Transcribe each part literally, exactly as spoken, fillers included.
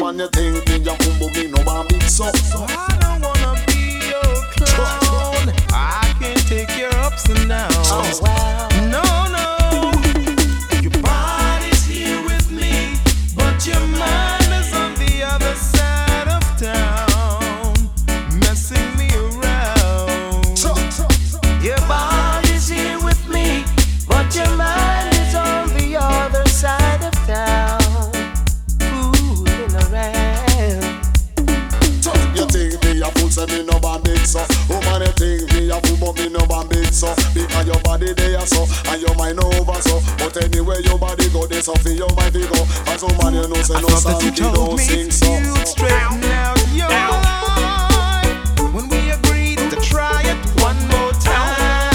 Woman, you think me a fool, but me no want big so. I don't wanna be your clown. I can take your ups and downs. Oh, wow. No, no. Your body's here with me, but your mind is on the other side of town, messing me around. Your body's here with me, but your mind is on the other side of town, fooling around. You think me a fool, say me no ban big so. Woman, you think me a fool, but me no ban big so. Because your body there so, and your mind over so. But anyway your body go, this so for your mind we go. As woman you know say I no thought that song, you you told don't me sing so. you'd straighten out your life when we agreed to try it one more time.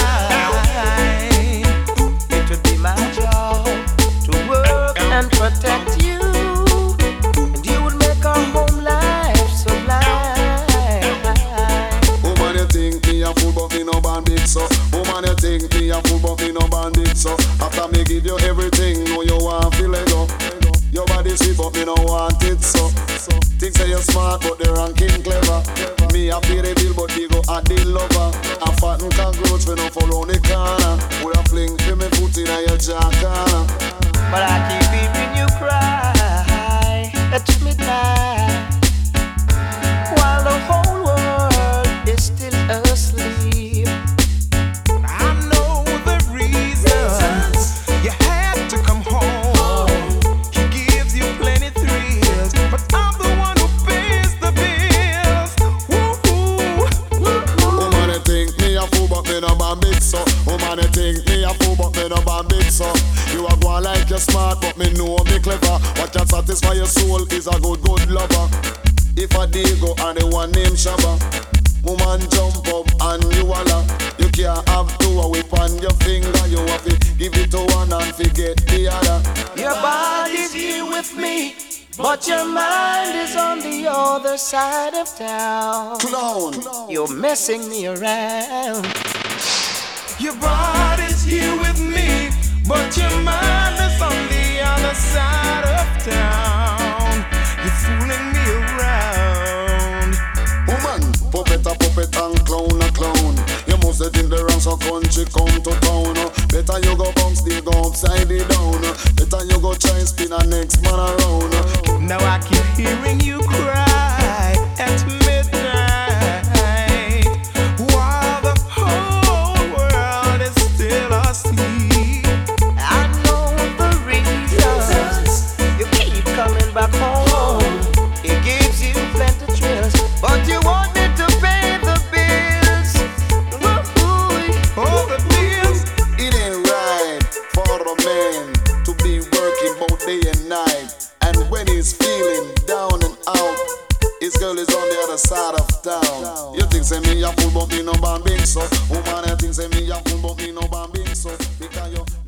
It would be my job to work and protect you, and you would make our home life so light. Woman, you think me a fool, but me no ban big so. Woman, you think me a fool, but me no ban big so. After me give you everything, know you want feel let go. Your body sweet, but me no want it so. Think say you smart, but the ranking clever. Me a pay the bill, but they go at the lover. A fatten cockroach, we no follow the corner. We a fling for me foot in your jaw corner. But I keep hearing you cry at midnight while the whole world is still asleep. I know the reasons you had to come home. He gives you plenty thrills, but I'm the one who pays the bills. Woo-hoo, woo-hoo. Woman, you think me a fool, but me no ban big so. Woman, you think me a fool, but me no ban big so. You a go like you're smart, but me know me clever. What can satisfy your soul is a good, good lover. If a day go and the one named Shabba, woman jump up and you holla. You can't have two a whip on your finger. You have to give it to one and forget the other. Your body's here with me, but your mind is on the other side of town. Clown. You're messing me around. Your body's here with me, but your mind is on the other side of town. You're fooling me around. Woman, puppet a puppet and clown a clown. You must have in the ranks so country come to town. Better you go bounce, they go upside it down. Better you go try and spin a next man around. Now I keep hearing you cry at midnight while the whole world is still asleep. I know the reasons you keep coming back home. It gives you plenty thrills, but you want me to pay the bills. Woo-hoo. Oh, the bills. It ain't right for a man to be working both day and night. And when he's feeling down and out, his girl is on the other side of town. You think say me a fool, but me no ban big so. Woman, you think say me a fool, but me no ban big so. Because you